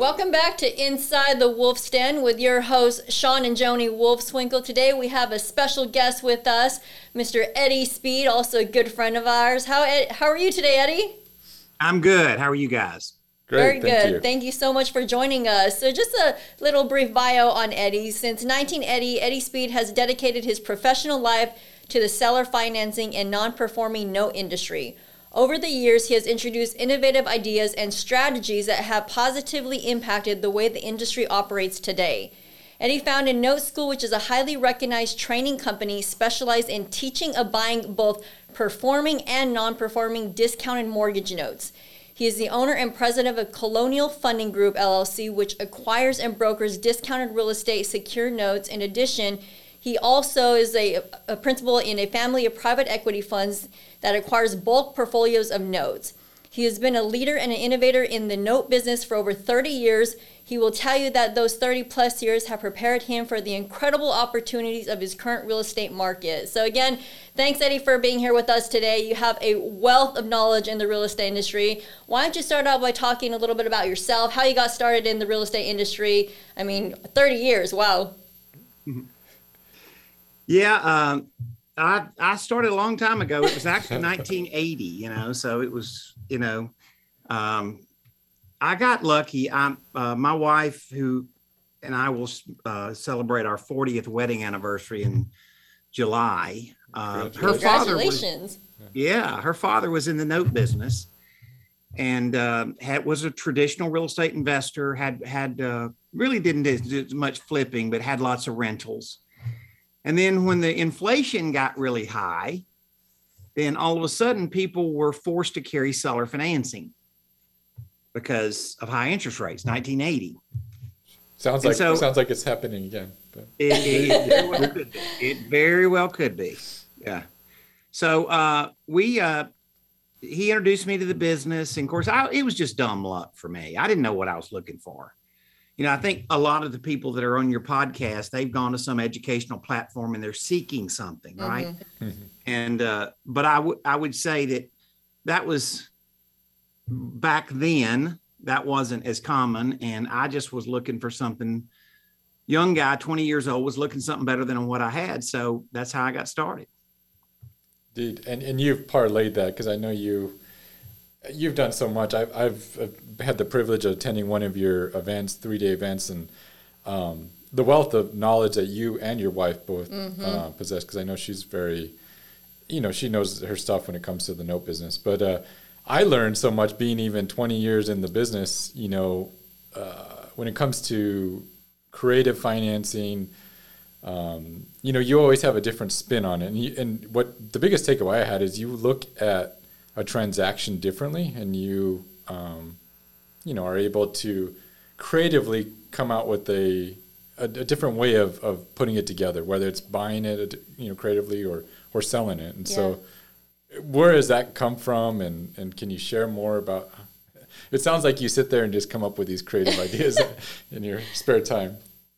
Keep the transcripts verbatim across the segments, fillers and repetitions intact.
Welcome back to Inside the Wolf's Den with your hosts, Sean and Joni Wolfswinkle. Today we have a special guest with us, Mister Eddie Speed, also a good friend of ours. How Ed, how are you today, Eddie? I'm good. How are you guys? Great, Very good. Thank you. Thank you so much for joining us. So just a little brief bio on Eddie. Since nineteen eighty, Eddie Speed has dedicated his professional life to the seller financing and non-performing note industry. Over the years, he has introduced innovative ideas and strategies that have positively impacted the way the industry operates today. Eddie founded Note School, which is a highly recognized training company specialized in teaching of buying both performing and non-performing discounted mortgage notes. He is the owner and president of Colonial Funding Group, L L C, which acquires and brokers discounted real estate secured notes. In addition, he also is a, a principal in a family of private equity funds that acquires bulk portfolios of notes. He has been a leader and an innovator in the note business for over thirty years. He will tell you that those thirty plus years have prepared him for the incredible opportunities of his current real estate market. So again, thanks Eddie for being here with us today. You have a wealth of knowledge in the real estate industry. Why don't you start out by talking a little bit about yourself, how you got started in the real estate industry? I mean, thirty years, wow. Yeah, um, I I started a long time ago. It was actually nineteen eighty, you know, so it was, you know, um, I got lucky. I'm uh, my wife, who and I will uh, celebrate our fortieth wedding anniversary in July. Uh, her father was, yeah, her father was in the note business, and uh, had was a traditional real estate investor. Had had uh, really didn't do much flipping, but had lots of rentals. And then when the inflation got really high, then all of a sudden people were forced to carry seller financing because of high interest rates, nineteen eighty. Sounds like so, sounds like it's happening again. But. It, it, very well could be. It very well could be. Yeah. So uh, we, uh, he introduced me to the business. And of course, I, it was just dumb luck for me. I didn't know what I was looking for. You know, I think a lot of the people that are on your podcast, they've gone to some educational platform and they're seeking something, right? Mm-hmm. Mm-hmm. And, uh, but I would, I would say that that was back then, that wasn't as common. And I just was looking for something. Young guy, twenty years old, was looking something better than what I had. So that's how I got started. Dude, and, and you've parlayed that, because I know you, you've done so much. I've, I've, I've had the privilege of attending one of your events, three-day events, and um, the wealth of knowledge that you and your wife both mm-hmm. uh, possess, because I know she's very, you know, she knows her stuff when it comes to the note business. But uh, I learned so much being even twenty years in the business, you know, uh, when it comes to creative financing, um, you know, you always have a different spin on it. And, you, and what the biggest takeaway I had is you look at a transaction differently, and you, um, you know, are able to creatively come out with a a, a different way of, of putting it together, whether it's buying it, you know, creatively or or selling it. And yeah. So, where does that come from? And and can you share more about? It sounds like you sit there and just come up with these creative ideas in your spare time.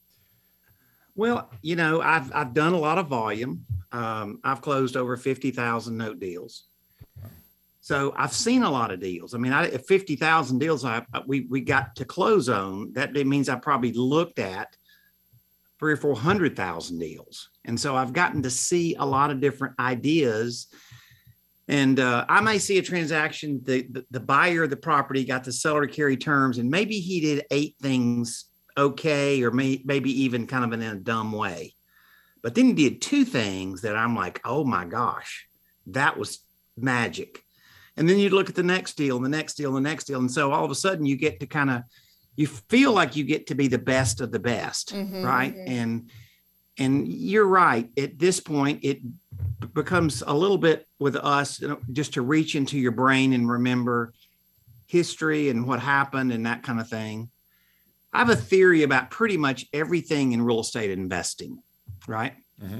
Well, you know, I've I've done a lot of volume. Um, I've closed over fifty thousand note deals. So I've seen a lot of deals. I mean, I, fifty thousand deals I, we we got to close on. That means I probably looked at three or four hundred thousand deals, and so I've gotten to see a lot of different ideas. And uh, I may see a transaction. The, the the buyer of the property got the seller to carry terms, and maybe he did eight things okay, or may, maybe even kind of in a dumb way. But then he did two things that I'm like, oh my gosh, that was magic. And then you look at the next deal and the next deal, and the next deal. And so all of a sudden you get to kind of, you feel like you get to be the best of the best, mm-hmm, right? Mm-hmm. And, and you're right. At this point, it becomes a little bit with us, you know, just to reach into your brain and remember history and what happened and that kind of thing. I have a theory about pretty much everything in real estate investing, right? Mm-hmm.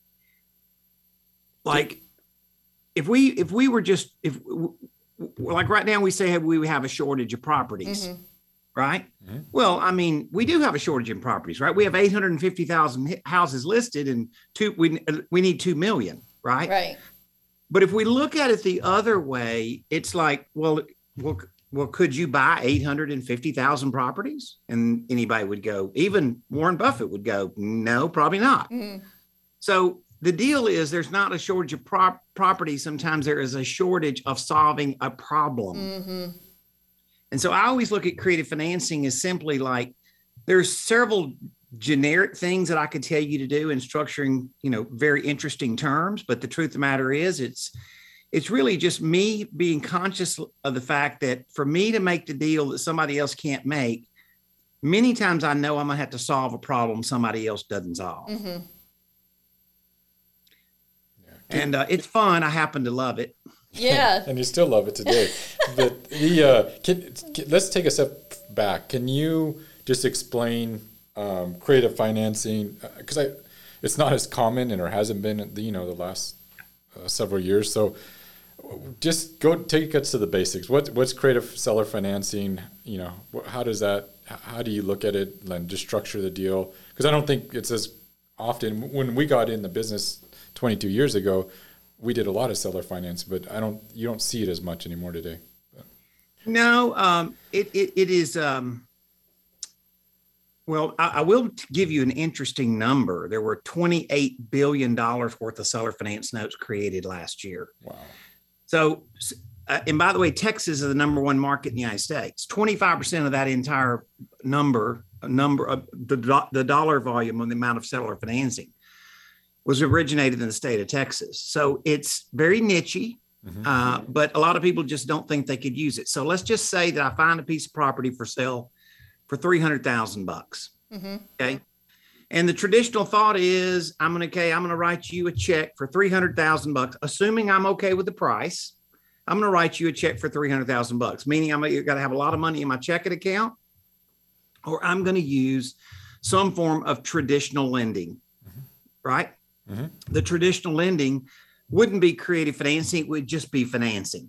Like, If we if we were just if like right now we say we have a shortage of properties, mm-hmm. right? Mm-hmm. Well, I mean, we do have a shortage in properties, right? We have eight hundred fifty thousand houses listed, and two we we need two million, right? Right. But if we look at it the other way, it's like, well, well, well, could you buy eight hundred fifty thousand properties? And anybody would go, even Warren Buffett would go, no, probably not. Mm-hmm. So the deal is there's not a shortage of prop- property. Sometimes there is a shortage of solving a problem. Mm-hmm. And so I always look at creative financing as simply like there's several generic things that I could tell you to do in structuring, you know, very interesting terms. But the truth of the matter is it's it's really just me being conscious of the fact that for me to make the deal that somebody else can't make, many times I know I'm going to have to solve a problem somebody else doesn't solve. Mm-hmm. And uh, it's fun. I happen to love it. Yeah. And you still love it today. But the uh, can, can, let's take a step back. Can you just explain um, creative financing? Because I, it's not as common and or hasn't been, you know, the last uh, several years. So just go take us to the basics. What what's creative seller financing? You know, how does that? How do you look at it and just structure the deal? Because I don't think it's as often. When we got in the business twenty-two years ago, we did a lot of seller finance, but I don't. You don't see it as much anymore today. But. No, um, it, it it is. Um, well, I, I will give you an interesting number. There were twenty-eight billion dollars worth of seller finance notes created last year. Wow. So, uh, and by the way, Texas is the number one market in the United States. twenty-five percent of that entire number, number of the, the dollar volume on the amount of seller financing was originated in the state of Texas. So it's very niche-y, mm-hmm. uh, but a lot of people just don't think they could use it. So let's just say that I find a piece of property for sale for three hundred thousand bucks. Mm-hmm. Okay. And the traditional thought is, I'm going to, okay, I'm going to write you a check for three hundred thousand bucks, assuming I'm okay with the price. I'm going to write you a check for three hundred thousand bucks, meaning I'm going to have a lot of money in my checking account, or I'm going to use some form of traditional lending, mm-hmm. right? Mm-hmm. The traditional lending wouldn't be creative financing. It would just be financing.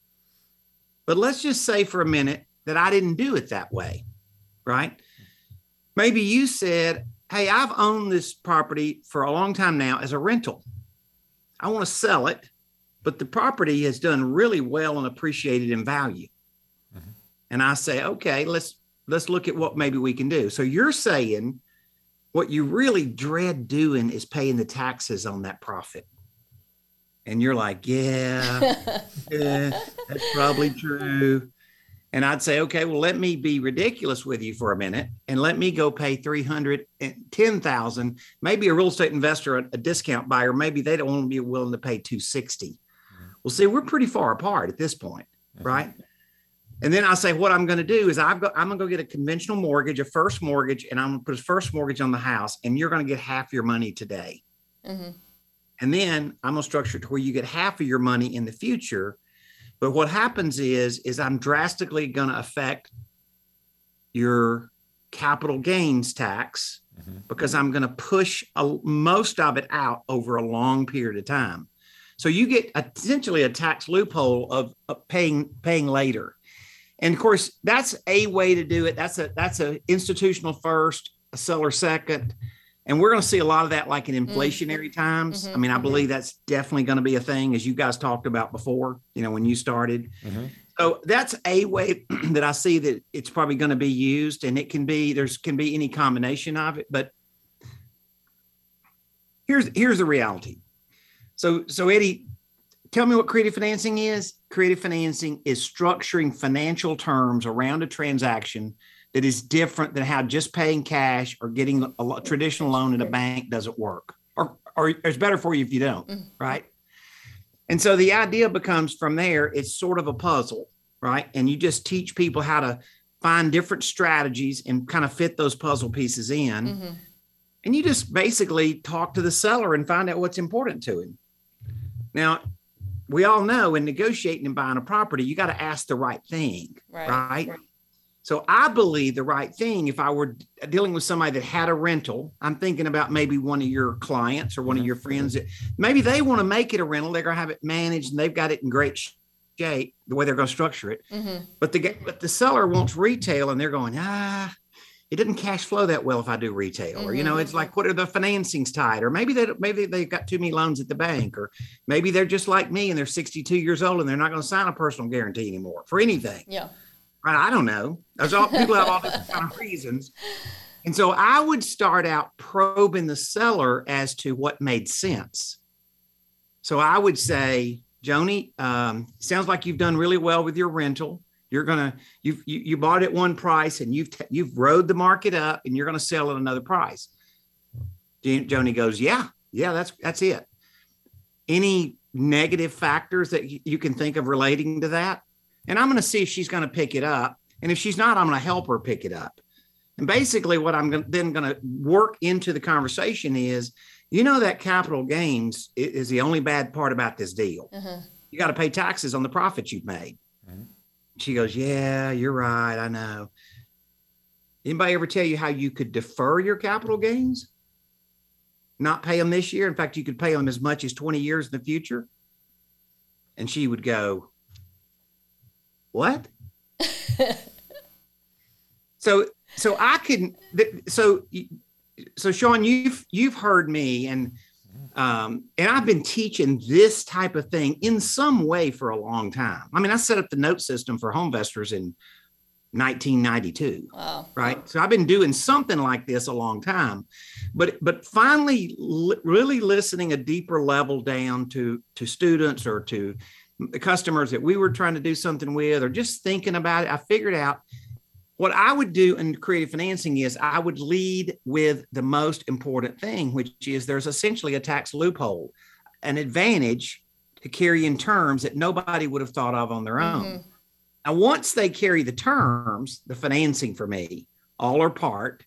But let's just say for a minute that I didn't do it that way, right? Maybe you said, hey, I've owned this property for a long time now as a rental. I want to sell it, but the property has done really well and appreciated in value. Mm-hmm. And I say, okay, let's let's look at what maybe we can do. So you're saying what you really dread doing is paying the taxes on that profit. And you're like, yeah, yeah, that's probably true. And I'd say, okay, well, let me be ridiculous with you for a minute and let me go pay three hundred ten thousand dollars. Maybe a real estate investor, a, a discount buyer, maybe they don't want to be willing to pay two hundred sixty dollars. Mm-hmm. Well, see, we're pretty far apart at this point, mm-hmm. right? And then I say, what I'm going to do is I've got, I'm going to go get a conventional mortgage, a first mortgage, and I'm going to put a first mortgage on the house, and you're going to get half your money today. Mm-hmm. And then I'm going to structure it to where you get half of your money in the future. But what happens is, is I'm drastically going to affect your capital gains tax mm-hmm. because I'm going to push a, most of it out over a long period of time. So you get essentially a tax loophole of, of paying paying later. And of course, that's a way to do it. That's a that's a institutional first, a seller second. And we're going to see a lot of that like in inflationary mm-hmm. times. Mm-hmm. I mean, I believe that's definitely going to be a thing, as you guys talked about before, you know, when you started. Mm-hmm. So that's a way that I see that it's probably going to be used, and it can be, there's can be any combination of it. But here's here's the reality. So, so Eddie, tell me what creative financing is. Creative financing is structuring financial terms around a transaction that is different than how just paying cash or getting a traditional loan at a bank doesn't work, or, or it's better for you if you don't, right? And so the idea becomes from there, it's sort of a puzzle, right? And you just teach people how to find different strategies and kind of fit those puzzle pieces in. Mm-hmm. And you just basically talk to the seller and find out what's important to him. Now, we all know in negotiating and buying a property, you got to ask the right thing, right? right? right. So I believe the right thing, if I were dealing with somebody that had a rental, I'm thinking about maybe one of your clients or one of your friends that maybe they want to make it a rental. They're going to have it managed and they've got it in great shape, the way they're going to structure it. Mm-hmm. But the but the seller wants retail and they're going, ah, it didn't cash flow that well if I do retail. Mm-hmm. Or, you know, it's like, what are the financings tied? Or maybe they maybe they've got too many loans at the bank, or maybe they're just like me and they're sixty-two years old and they're not going to sign a personal guarantee anymore for anything. Yeah. Right? I don't know. There's all people have all different kind of reasons. And so I would start out probing the seller as to what made sense. So I would say, Joni, um, sounds like you've done really well with your rental. You're gonna you've you, you bought at one price and you've t- you've rode the market up and you're gonna sell at another price. Joni goes, yeah, yeah, that's that's it. Any negative factors that you, you can think of relating to that? And I'm gonna see if she's gonna pick it up. And if she's not, I'm gonna help her pick it up. And basically what I'm gonna, then gonna work into the conversation is, you know, that capital gains is the only bad part about this deal. Uh-huh. You got to pay taxes on the profits you've made. Mm-hmm. She goes, yeah, you're right. I know. Anybody ever tell you how you could defer your capital gains? Not pay them this year. In fact, you could pay them as much as twenty years in the future. And she would go, what? so, so I couldn't, so, so Sean, you've, you've heard me and, um, and I've been teaching this type of thing in some way for a long time. I mean, I set up the note system for HomeVestors in nineteen ninety-two. Wow. Right. So I've been doing something like this a long time, but, but finally li- really listening a deeper level down to, to students or to the customers that we were trying to do something with, or just thinking about it. I figured out what I would do in creative financing is I would lead with the most important thing, which is there's essentially a tax loophole, an advantage to carry in terms that nobody would have thought of on their own. Mm-hmm. Now, once they carry the terms, the financing for me, all or part,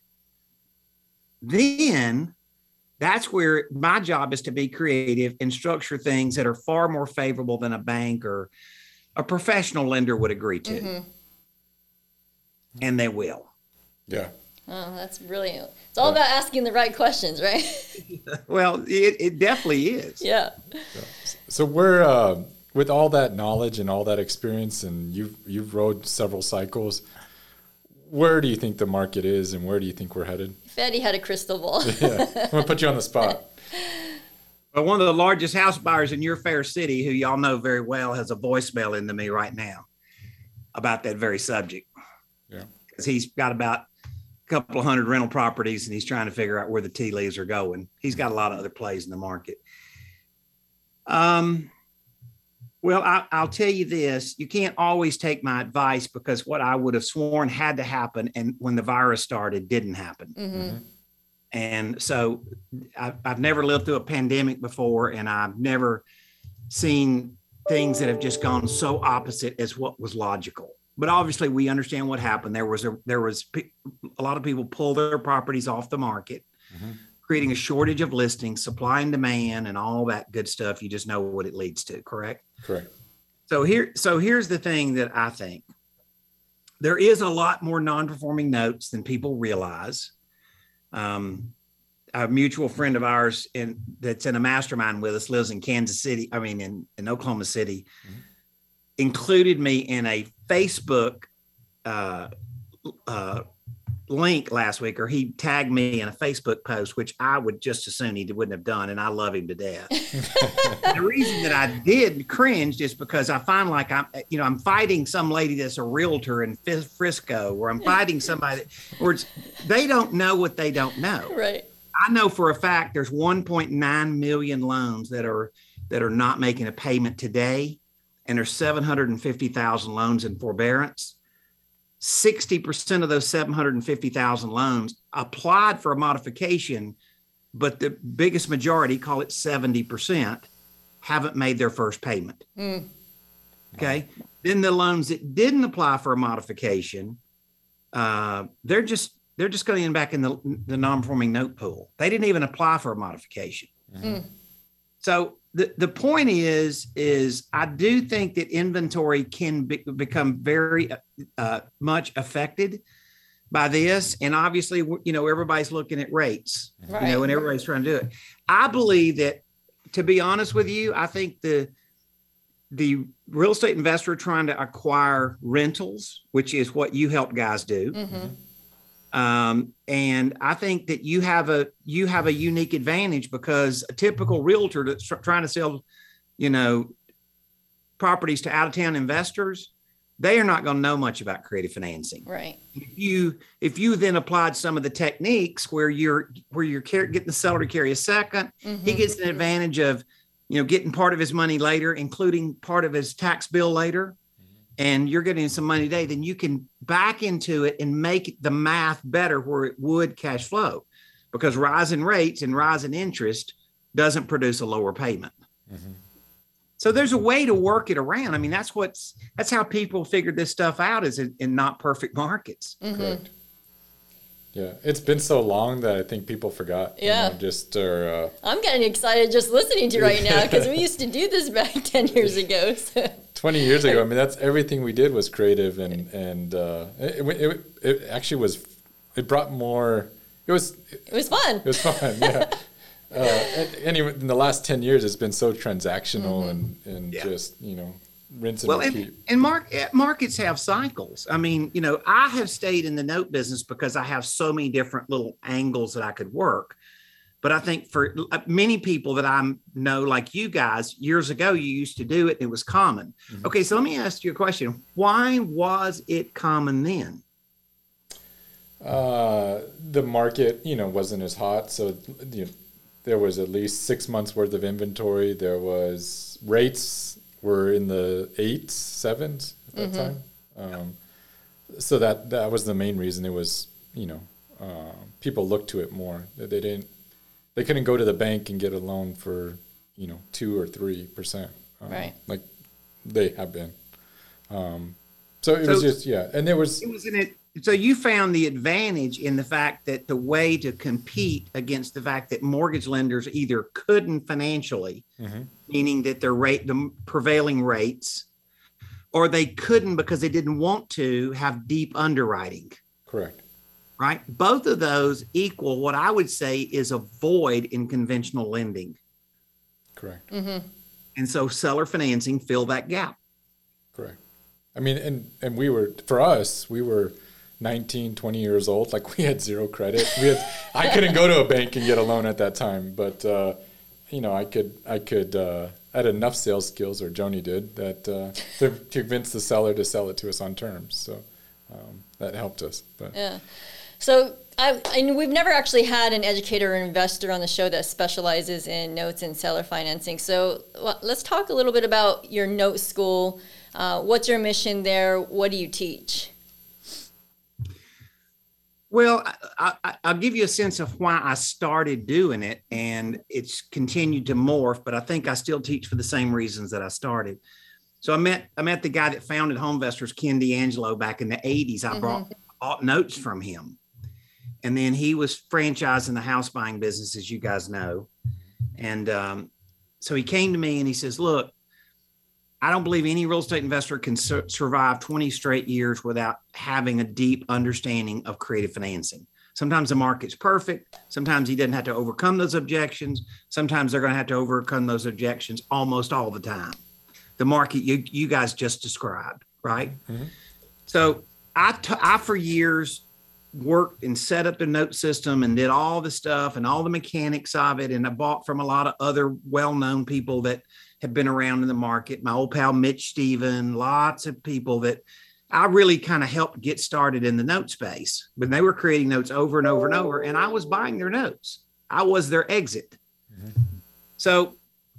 then that's where my job is to be creative and structure things that are far more favorable than a bank or a professional lender would agree to. Mm-hmm. And they will. Yeah. Oh, that's brilliant. It's all about asking the right questions, right? Well, it, it definitely is. Yeah. So we're, uh, with all that knowledge and all that experience, and you've, you've rode several cycles, where do you think the market is and where do you think we're headed? If Eddie had a crystal ball. Yeah. I'm going to put you on the spot. Well, one of the largest house buyers in your fair city, who y'all know very well, has a voicemail into me right now about that very subject. Yeah, because he's got about a couple of hundred rental properties and he's trying to figure out where the tea leaves are going. He's got a lot of other plays in the market. Um, well, I, I'll tell you this, you can't always take my advice because what I would have sworn had to happen and when the virus started didn't happen. Mm-hmm. And so I, I've never lived through a pandemic before and I've never seen things that have just gone so opposite as what was logical. But obviously, we understand what happened. There was a there was a lot of people pull their properties off the market, mm-hmm. creating a shortage of listings, supply and demand, and all that good stuff. You just know what it leads to, correct? Correct. So here, so here's the thing that I think: there is a lot more non-performing notes than people realize. Um, a mutual friend of ours in that's in a mastermind with us lives in Kansas City. I mean, in in Oklahoma City. Mm-hmm. Included me in a Facebook uh, uh, link last week, or he tagged me in a Facebook post, which I would just as soon he wouldn't have done, and I love him to death. The reason that I did cringed is because I find like I'm, you know, I'm fighting some lady that's a realtor in Frisco, or I'm fighting somebody, that, or it's, they don't know what they don't know. Right. I know for a fact there's one point nine million loans that are that are not making a payment today. And there's seven hundred fifty thousand loans in forbearance. sixty percent of those seven hundred fifty thousand loans applied for a modification, but the biggest majority, call it seventy percent, haven't made their first payment. Mm. Okay. Then the loans that didn't apply for a modification, uh, they're just they're just going to end back in the, the non-performing note pool. They didn't even apply for a modification. Mm. So The the point is, is I do think that inventory can be, become very uh, much affected by this. And obviously, you know, everybody's looking at rates, right. you know, and everybody's trying to do it. I believe that, to be honest with you, I think the the real estate investor trying to acquire rentals, which is what you help guys do. Mm-hmm. Um, and I think that you have a you have a unique advantage because a typical realtor that's trying to sell, you know, properties to out of town investors, they are not going to know much about creative financing. Right. If you if you then applied some of the techniques where you're where you're getting the seller to carry a second, mm-hmm. he gets an advantage of, you know, getting part of his money later, including part of his tax bill later, and you're getting some money today, then you can back into it and make the math better where it would cash flow, because rising rates and rising interest doesn't produce a lower payment. Mm-hmm. So there's a way to work it around. I mean, that's what's that's how people figured this stuff out, is in, in not perfect markets. Mm-hmm. Correct. Yeah, it's been so long that I think people forgot. Yeah, you know, just or. Uh, I'm getting excited just listening to you right now, because we used to do this back ten years ago. So. Twenty years ago, I mean, that's everything we did was creative, and and uh, it, it it actually was. It brought more. It was. It was fun. It was fun. Yeah. Uh, anyway, in the last ten years, it's been so transactional mm-hmm. and, and yeah. just, you know, rinse and well, repeat. And, and mark, markets have cycles. I mean, you know, I have stayed in the note business because I have so many different little angles that I could work. But I think for many people that I know, like you guys, years ago, you used to do it and it was common. Mm-hmm. Okay, so let me ask you a question. Why was it common then? Uh, the market, you know, wasn't as hot. So, you know, there was at least six months worth of inventory. There was rates were in the eights, sevens at that mm-hmm. time. Um, so that that was the main reason. It was, you know, uh, people looked to it more. They didn't, they couldn't go to the bank and get a loan for, you know, two or three percent, um, right? Like they have been. Um, so it so was just yeah, and there was. It was in it. So you found the advantage in the fact that the way to compete against the fact that mortgage lenders either couldn't financially, mm-hmm. meaning that their rate, the prevailing rates, or they couldn't because they didn't want to have deep underwriting. Correct. Right. Both of those equal what I would say is a void in conventional lending. Correct. Mm-hmm. And so seller financing filled that gap. Correct. I mean, and, and we were, for us, we were nineteen, twenty years old. Like we had zero credit. We had, I couldn't go to a bank and get a loan at that time, but, uh, you know, I could, I could, uh, I had enough sales skills, or Joni did, that, uh, to convince the seller to sell it to us on terms. So, um, that helped us, but. Yeah. So I, I we've never actually had an educator or investor on the show that specializes in notes and seller financing. So well, let's talk a little bit about your note school. Uh, what's your mission there? What do you teach? Well, I, I, I'll give you a sense of why I started doing it, and it's continued to morph, but I think I still teach for the same reasons that I started. So I met I met the guy that founded HomeVestors, Ken D'Angelo, back in the eighties. I mm-hmm. brought, bought notes from him. And then he was franchising the house buying business, as you guys know. And um, so he came to me and he says, look, I don't believe any real estate investor can sur- survive twenty straight years without having a deep understanding of creative financing. Sometimes the market's perfect. Sometimes he doesn't have to overcome those objections. Sometimes they're going to have to overcome those objections almost all the time. The market you, you guys just described, right? Mm-hmm. So I, t- I, for years, worked and set up the note system and did all the stuff and all the mechanics of it. And I bought from a lot of other well-known people that have been around in the market. My old pal, Mitch Stephen, lots of people that I really kind of helped get started in the note space. But they were creating notes over and over and over, and I was buying their notes. I was their exit. Mm-hmm. So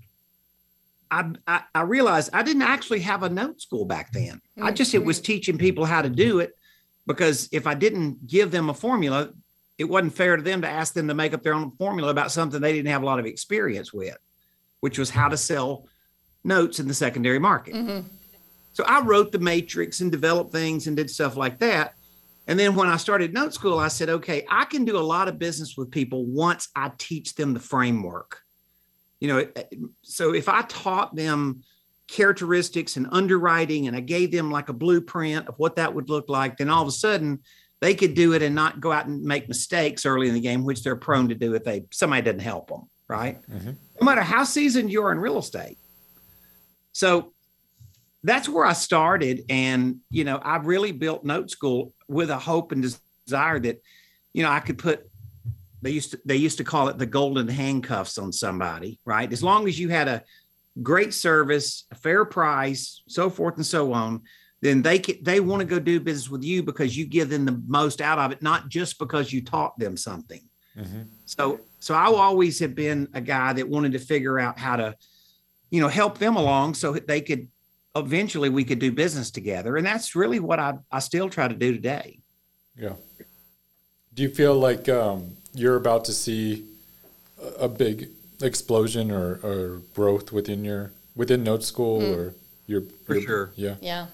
I, I, I realized I didn't actually have a note school back then. Mm-hmm. I just, it was teaching people how to do it. Because if I didn't give them a formula, it wasn't fair to them to ask them to make up their own formula about something they didn't have a lot of experience with, which was how to sell notes in the secondary market. Mm-hmm. So I wrote the matrix and developed things and did stuff like that. And then when I started note school, I said, okay, I can do a lot of business with people once I teach them the framework. You know, so if I taught them characteristics and underwriting, and I gave them like a blueprint of what that would look like, then all of a sudden they could do it and not go out and make mistakes early in the game, which they're prone to do if they somebody doesn't help them, right? Mm-hmm. No matter how seasoned you are in real estate. So that's where I started. And, you know, I really built Note School with a hope and desire that, you know, I could put, they used to, they used to call it the golden handcuffs on somebody, right? As long as you had a great service, a fair price, so forth and so on, then they can, they want to go do business with you because you give them the most out of it, not just because you taught them something. Mm-hmm. So, so I always have been a guy that wanted to figure out how to, you know, help them along so they could, eventually we could do business together. And that's really what I, I still try to do today. Yeah. Do you feel like um, you're about to see a, a big explosion or, or growth within your, within Note School mm. or your, For your, sure. Yeah. Yeah.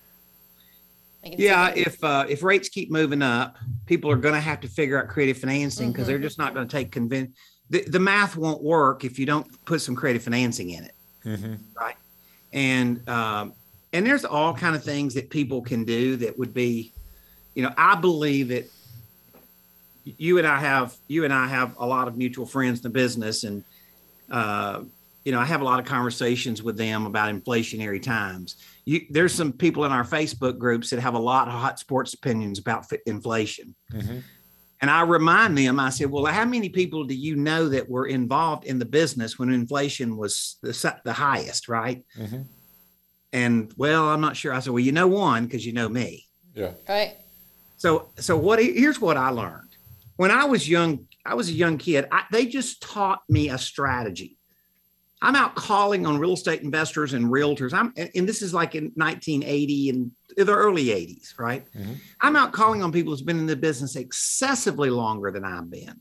Yeah, if uh, if rates keep moving up, people are going to have to figure out creative financing because mm-hmm. they're just not going to take convince. The, the math won't work if you don't put some creative financing in it, mm-hmm. right? And um, and there's all kind of things that people can do that would be, you know, I believe that you and I have you and I have a lot of mutual friends in the business, and uh, you know, I have a lot of conversations with them about inflationary times. You, there's some people in our Facebook groups that have a lot of hot sports opinions about inflation. Mm-hmm. And I remind them, I said, well, how many people do you know that were involved in the business when inflation was the, the highest, right? Mm-hmm. And, well, I'm not sure. I said, well, you know one, because you know me. Yeah. Right. So, so what, here's what I learned. When I was young, I was a young kid, I, they just taught me a strategy. I'm out calling on real estate investors and realtors. I'm, and this is like in nineteen eighty and the early eighties, right? Mm-hmm. I'm out calling on people who's been in the business excessively longer than I've been.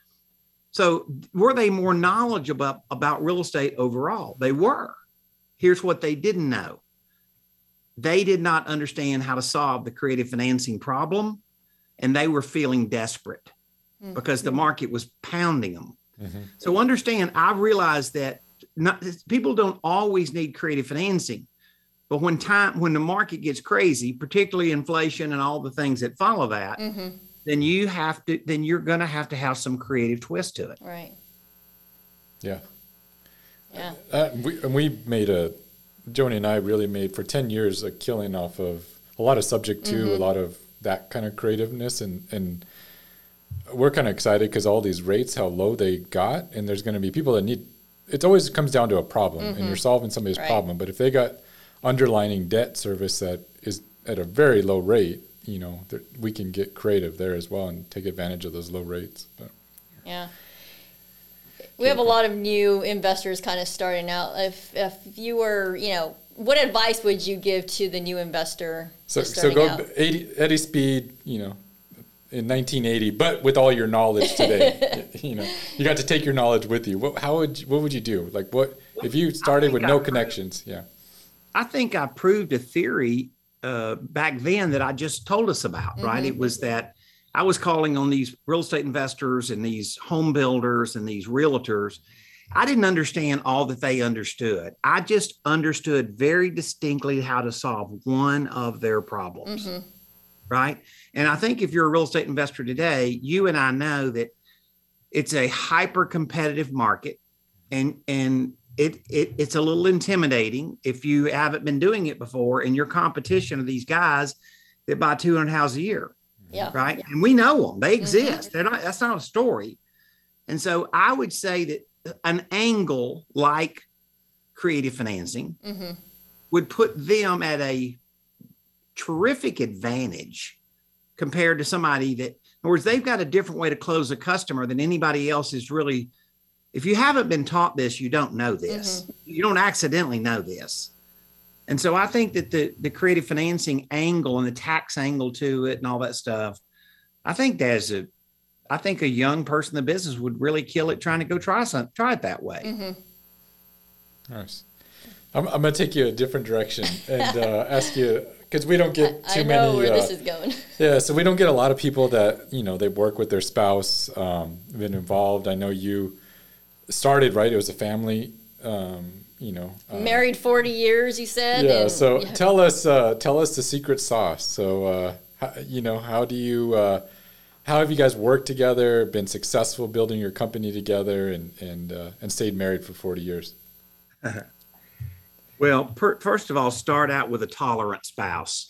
So were they more knowledgeable about, about real estate overall? They were. Here's what they didn't know. They did not understand how to solve the creative financing problem, and they were feeling desperate mm-hmm. because the market was pounding them. Mm-hmm. So understand, I realized that Not, people don't always need creative financing, but when time when the market gets crazy, particularly inflation and all the things that follow that, mm-hmm. then you have to then you're going to have to have some creative twist to it. Right. Yeah. Yeah. Uh, we and we made a Joni and I really made for ten years a killing off of a lot of subject to mm-hmm. a lot of that kind of creativeness, and and we're kind of excited because all these rates, how low they got, and there's going to be people that need. It always comes down to a problem, mm-hmm. and you're solving somebody's right. problem. But if they got underlining debt service that is at a very low rate, you know, we can get creative there as well and take advantage of those low rates. But. Yeah. We have a lot of new investors kind of starting out. If if you were, you know, what advice would you give to the new investor? So so go out? eighty, Eddie Speed, you know, in nineteen eighty, but with all your knowledge today, you know, you got to take your knowledge with you. What, how would you, what would you do? Like what, if you started with no I connections? Proved, yeah. I think I proved a theory uh, back then that I just told us about, mm-hmm. right? It was that I was calling on these real estate investors and these home builders and these realtors. I didn't understand all that they understood. I just understood very distinctly how to solve one of their problems. Mm-hmm. Right. And I think if you're a real estate investor today, you and I know that it's a hyper competitive market, and, and it, it it's a little intimidating if you haven't been doing it before, and your competition are these guys that buy two hundred houses a year. Yeah. Right. Yeah. And we know them. They exist. Mm-hmm. They're not, that's not a story. And so I would say that an angle like creative financing mm-hmm. would put them at a terrific advantage compared to somebody that, in other words, they've got a different way to close a customer than anybody else is really. If you haven't been taught this, you don't know this. Mm-hmm. You don't accidentally know this. And so I think that the, the creative financing angle and the tax angle to it and all that stuff, I think there's a, I think a young person in the business would really kill it trying to go try some, try it that way. Mm-hmm. Nice. I'm, I'm going to take you a different direction and uh, ask you, because we don't get too I know many. where uh, this is going. Yeah, so we don't get a lot of people that, you know, they work with their spouse, um, been involved. I know you started, right? It was a family, um, you know. Uh, Married forty years, you said. Yeah, and, so yeah. tell us, uh, tell us the secret sauce. So, uh, how, you know, how do you, uh, how have you guys worked together, been successful building your company together, and and uh, and stayed married for forty years? Well, per, first of all, start out with a tolerant spouse.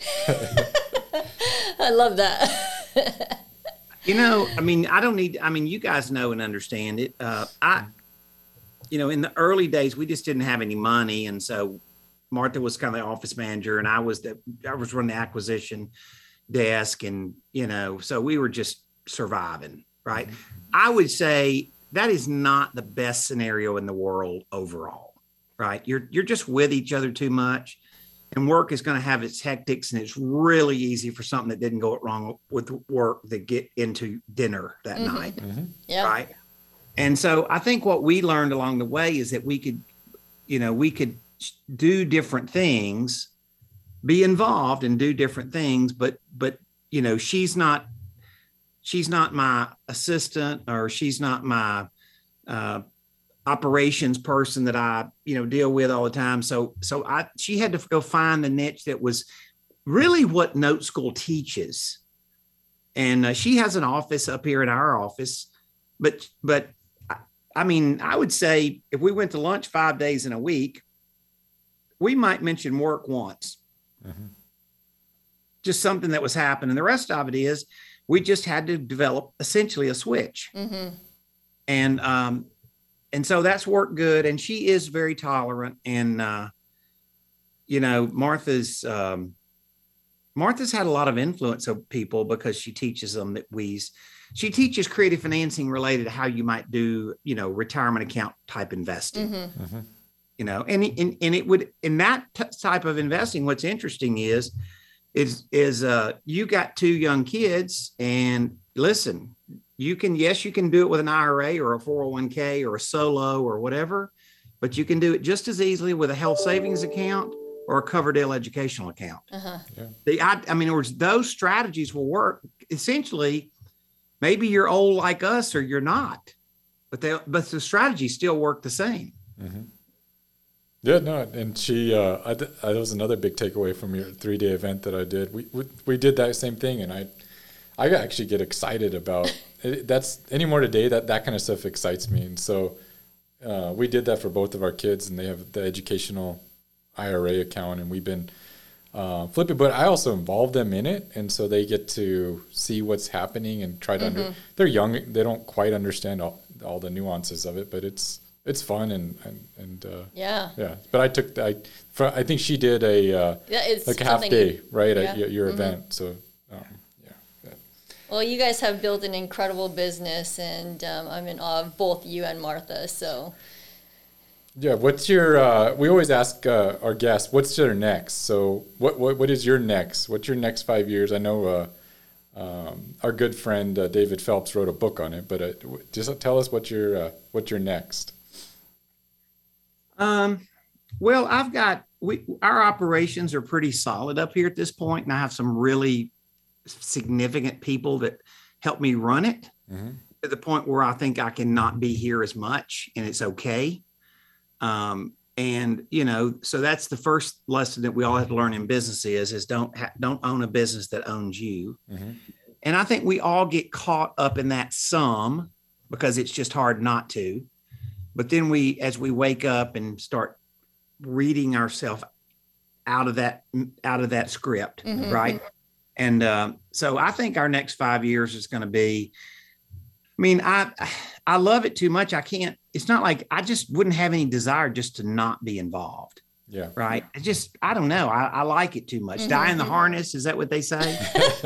I love that. You know, I mean, I don't need, I mean, you guys know and understand it. Uh, I, you know, in the early days, we just didn't have any money. And so Martha was kind of the office manager, and I was the I was running the acquisition desk, and you know, so we were just surviving, right? I would say that is not the best scenario in the world overall, right? You're you're just with each other too much, and work is going to have its hectics, and it's really easy for something that didn't go wrong with work to get into dinner that Mm-hmm. night, Yeah. right? And so I think what we learned along the way is that we could, you know, we could do different things, be involved and do different things, but but you know, she's not she's not my assistant, or she's not my uh, operations person that I, you know, deal with all the time. So so I she had to go find the niche that was really what Note School teaches. And uh, she has an office up here in our office, but but I mean, I would say if we went to lunch five days in a week, we might mention work once. Mm-hmm. Just something that was happening. The rest of it is we just had to develop essentially a switch. Mm-hmm. And um, and so that's worked good. And she is very tolerant. And, uh, you know, Martha's um, Martha's had a lot of influence of people because she teaches them that we She teaches creative financing related to how you might do, you know, retirement account type investing, mm-hmm. Mm-hmm. you know, and, and, and it would, in that t- type of investing, what's interesting is, is, is uh, you got two young kids, and listen, you can, yes, you can do it with an I R A or a four oh one k or a solo or whatever, but you can do it just as easily with a health savings account or a Coverdell educational account. Uh-huh. Yeah. The, I, I mean, those strategies will work essentially. Maybe you're old like us, or you're not, but they, but the strategies still work the same. Mm-hmm. Yeah, no, and she, uh, I, th- that was another big takeaway from your three day event that I did. We, we we did that same thing, and I, I actually get excited about it. That's any more today. That that kind of stuff excites me, and so uh, we did that for both of our kids, and they have the educational I R A account, and we've been. Uh, flip it, but I also involve them in it, and so they get to see what's happening and try to. Mm-hmm. Under, they're young; they don't quite understand all, all the nuances of it, but it's it's fun and and, and uh, yeah, yeah. But I took I, for, I think she did a uh, yeah, it's like a half day you, right yeah. at your, your mm-hmm. event. So um, yeah, yeah. Well, you guys have built an incredible business, and um, I'm in awe of both you and Martha. So. Yeah, what's your? Uh, we always ask uh, our guests, "What's their next?" So, what, what what is your next? What's your next five years? I know uh, um, our good friend uh, David Phelps wrote a book on it, but uh, just tell us what your uh, what your next. Um, well, I've got we our operations are pretty solid up here at this point, and I have some really significant people that help me run it mm-hmm. to the point where I think I can not be here as much, and it's okay. Um, and, you know, so that's the first lesson that we all have to learn in business is, is don't, ha- don't own a business that owns you. Mm-hmm. And I think we all get caught up in that some because it's just hard not to, but then we, as we wake up and start reading ourselves out of that, out of that script. Mm-hmm. Right. And, um, so I think our next five years is going to be, I mean, I, I love it too much. I can't, it's not like I just wouldn't have any desire just to not be involved. Yeah. Right. I just, I don't know. I, I like it too much. Mm-hmm. Die in the harness. Is that what they say?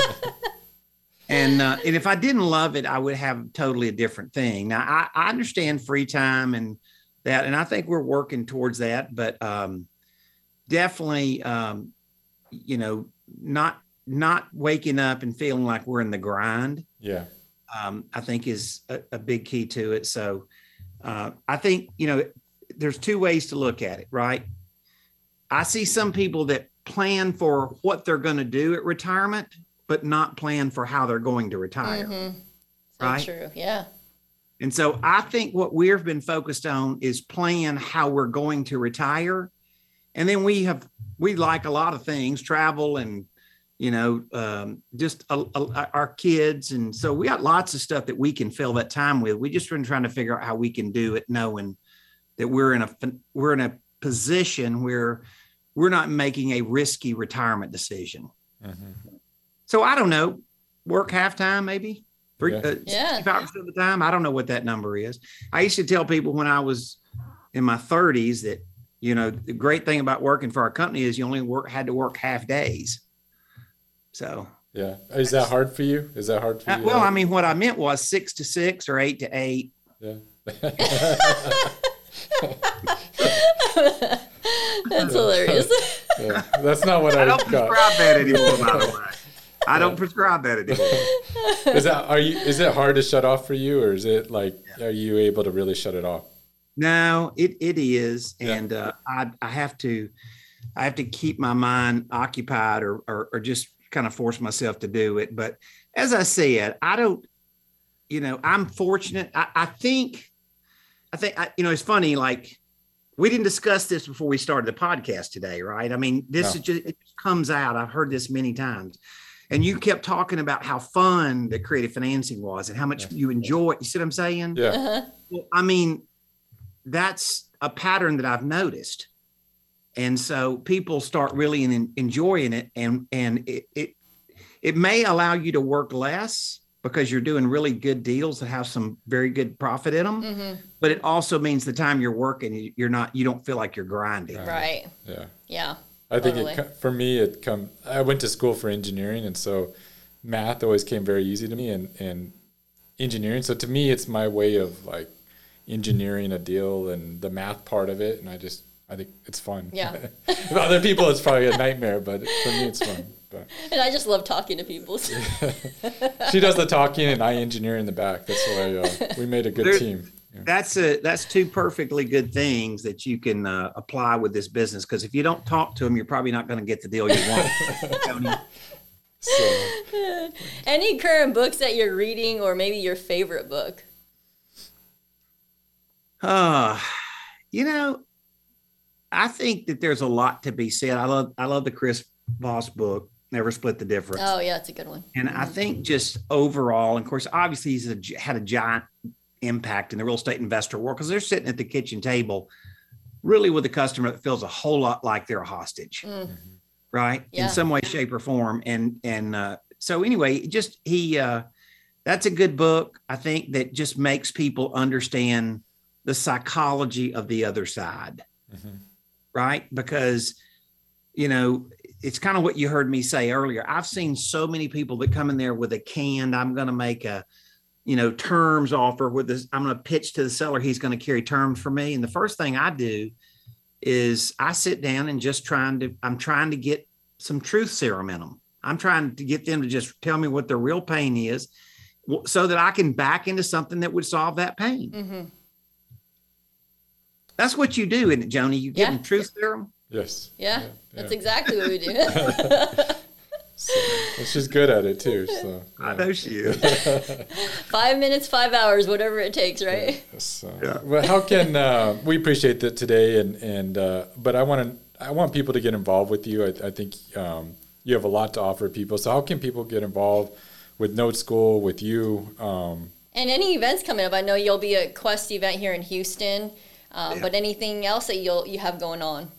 and, uh, and if I didn't love it, I would have totally a different thing. Now I, I understand free time and that, and I think we're working towards that, but, um, definitely, um, you know, not, not waking up and feeling like we're in the grind. Yeah. Um, I think is a, a big key to it. So uh, I think, you know, there's two ways to look at it, right? I see some people that plan for what they're going to do at retirement, but not plan for how they're going to retire. Mm-hmm. So right? True. Yeah. And so I think what we've been focused on is plan how we're going to retire. And then we have, we like a lot of things, travel and, you know, um, just a, a, our kids. And so we got lots of stuff that we can fill that time with. We just been trying to figure out how we can do it, knowing that we're in a, we're in a position where we're not making a risky retirement decision. Mm-hmm. So I don't know, work half-time maybe, Three, yeah. Uh, yeah. sixty-five percent of the time. I don't know what that number is. I used to tell people when I was in my thirties that You know, the great thing about working for our company is you only work had to work half days. So Yeah. Is that hard for you? Is that hard for uh, you? well, I mean, what I meant was six to six or eight to eight. Yeah. That's hilarious. Yeah. That's not what I, I don't got. prescribe that anymore, by the way. I don't prescribe that anymore. Is that are you? Is it hard to shut off for you, or is it like are you able to really shut it off? No, it it is, Yeah. and uh, I I have to I have to keep my mind occupied, or, or or just kind of force myself to do it. But as I said, I don't. You know, I'm fortunate. I, I think, I think I, you know, it's funny. Like we didn't discuss this before we started the podcast today, right? I mean, this No. is just it just comes out. I've heard this many times. And you kept talking about how fun the creative financing was and how much Yeah. you enjoy it. You see what I'm saying? Yeah. Uh-huh. Well, I mean, that's a pattern that I've noticed. And so people start really in, enjoying it. And, and it, it, it may allow you to work less because you're doing really good deals that have some very good profit in them. Hmm. But it also means the time you're working, you're not, you don't feel like you're grinding. Right. Right. Yeah. Yeah. I think Totally. it co- for me it come. I went to school for engineering, and so math always came very easy to me, and and engineering. So to me, it's my way of like engineering a deal and the math part of it, and I just I think it's fun. Yeah. For other people, it's probably a nightmare, but for me, it's fun. But And I just love talking to people. she does the talking, and I engineer in the back. That's why uh, we made a good There- team. Yeah. That's a that's two perfectly good things that you can uh, apply with this business. Because if you don't talk to them, you're probably not going to get the deal you want. Tony. So Any current books that you're reading, or maybe your favorite book? Uh, you know, I think that there's a lot to be said. I love I love the Chris Voss book, Never Split the Difference. Oh, yeah, it's a good one. And I think just overall, and of course, obviously he's a, had a giant impact in the real estate investor world because they're sitting at the kitchen table really with a customer that feels a whole lot like they're a hostage, Mm. right? Yeah. In some way, shape, or form. And and uh, so anyway, just he uh, that's a good book. I think that just makes people understand the psychology of the other side, mhm. right? Because you know, it's kind of what you heard me say earlier. I've seen so many people that come in there with a canned, I'm going to make a, you know, terms offer with this. I'm going to pitch to the seller. He's going to carry terms for me. And the first thing I do is I sit down and just trying to, I'm trying to get some truth serum in them. I'm trying to get them to just tell me what their real pain is w- so that I can back into something that would solve that pain. Hmm. That's what you do, isn't it, Joni? You give Yeah. them truth serum. Yes. Yeah, Yeah, that's yeah. exactly what we do. So, and she's good at it too. So I know she is. Five minutes, five hours, whatever it takes, right? So, Yeah. well, how can uh, we appreciate that today? And and uh, but I want to I want people to get involved with you. I, I think um, you have a lot to offer people. So how can people get involved with Note School, with you? Um, And any events coming up? I know you'll be at Quest event here in Houston, um, Yeah. but anything else that you'll you have going on?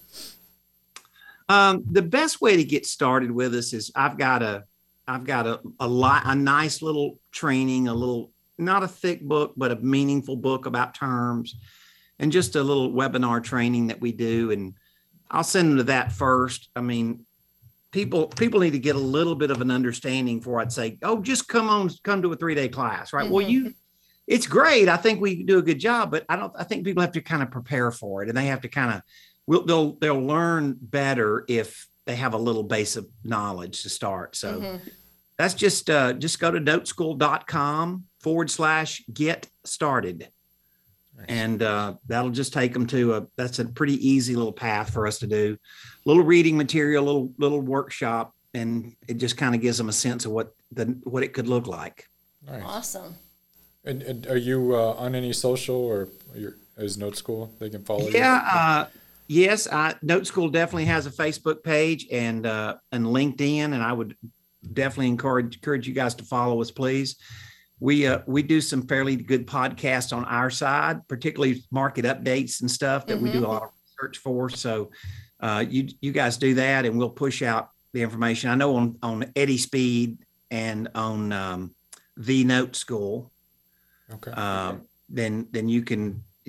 Um, the best way to get started with us is I've got a, I've got a, a lot, a nice little training, a little, not a thick book, but a meaningful book about terms and just a little webinar training that we do. And I'll send them to that first. I mean, people, people need to get a little bit of an understanding before I'd say, oh, just come on, come to a three day class, right? Well, Mhm. you, it's great. I think we do a good job, but I don't, I think people have to kind of prepare for it and they have to kind of, We'll, they'll they'll learn better if they have a little base of knowledge to start. So Mhm. that's just uh, just go to noteschool.com forward slash get started. And uh, that'll just take them to a, that's a pretty easy little path for us to do. Little reading material, little, little workshop. And it just kind of gives them a sense of what the, what it could look like. nice. Awesome. And, and are you uh, on any social or your is Note School? They can follow you. Yeah. Uh, yes. I, Note School definitely has a Facebook page and, uh, and LinkedIn. And I would definitely encourage, encourage you guys to follow us, please. We, uh, we do some fairly good podcasts on our side, particularly market updates and stuff that we do a lot of research for. So, uh, you, you guys do that and we'll push out the information. I know on, on Eddie Speed and on, um, the Note School, Okay. um, then, then you can,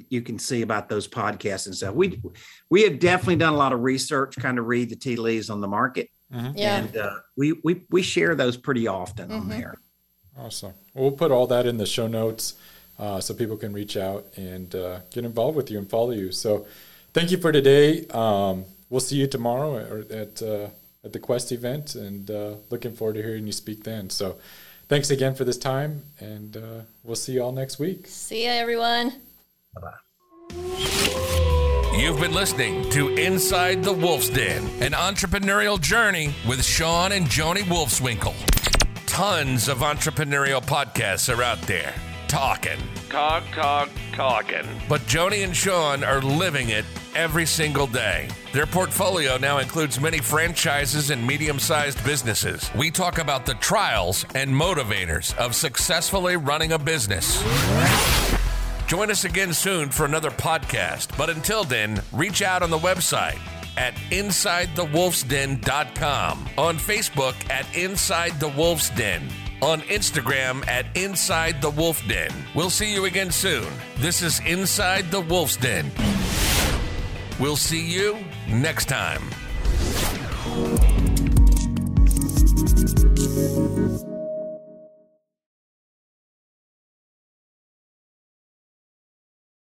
you can see about those podcasts and stuff. We we have definitely done a lot of research, kind of read the tea leaves on the market, Mm-hmm. Yeah. and uh, we we we share those pretty often Mm-hmm. on there. Awesome. Well, we'll put all that in the show notes uh, so people can reach out and uh, get involved with you and follow you. So thank you for today. Um, we'll see you tomorrow at, at, uh, at the Quest event, and uh, looking forward to hearing you speak then. So thanks again for this time, and uh, we'll see you all next week. See ya, everyone. Bye-bye. You've been listening to Inside the Wolf's Den, an entrepreneurial journey with Sean and Joni Wolfswinkle. Tons of entrepreneurial podcasts are out there, talking, talk, talk, talking. But Joni and Sean are living it every single day. Their portfolio now includes many franchises and medium-sized businesses. We talk about the trials and motivators of successfully running a business. Join us again soon for another podcast. But until then, reach out on the website at inside the wolf's den dot com, on Facebook at Inside the Wolf's Den, on Instagram at Inside the Wolf Den. We'll see you again soon. This is Inside the Wolf's Den. We'll see you next time.